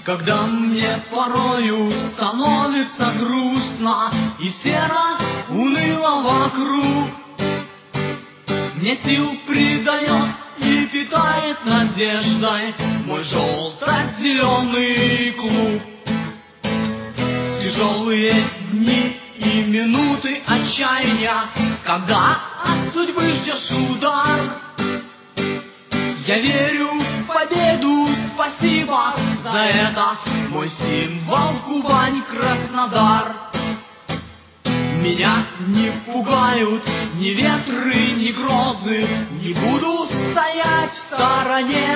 Когда мне порою становится грустно и серо уныло вокруг, мне сил придает и питает надеждой мой желто-зеленый клуб. Тяжелые дни и минуты отчаяния, когда от судьбы ждешь удар, я верю в победу, спасибо за это, мой символ Кубань, Краснодар. Меня не пугают ни ветры, ни грозы, не буду стоять в стороне.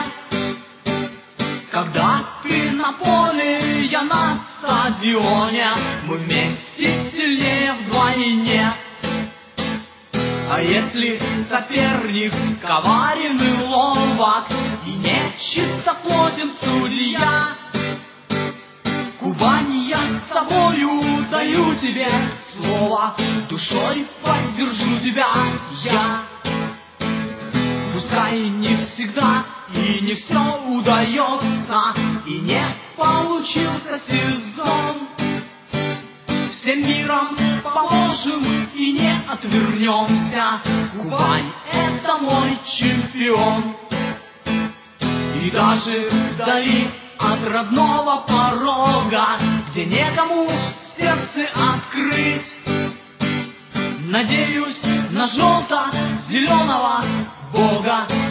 Когда ты на поле, я на стадионе, мы вместе сильнее вдвойне. А если соперник коварен и ловок, и нечистоплотен судья, Кубань, я с тобою даю тебе слово, душой поддержу тебя я. Пускай не всегда и не все удается, и не получился сезон, всем миром поможем и не отвернемся. Кубань — это мой чемпион. И даже вдали от родного порога, где некому сердце открыть, надеюсь на желто-зеленого Бога,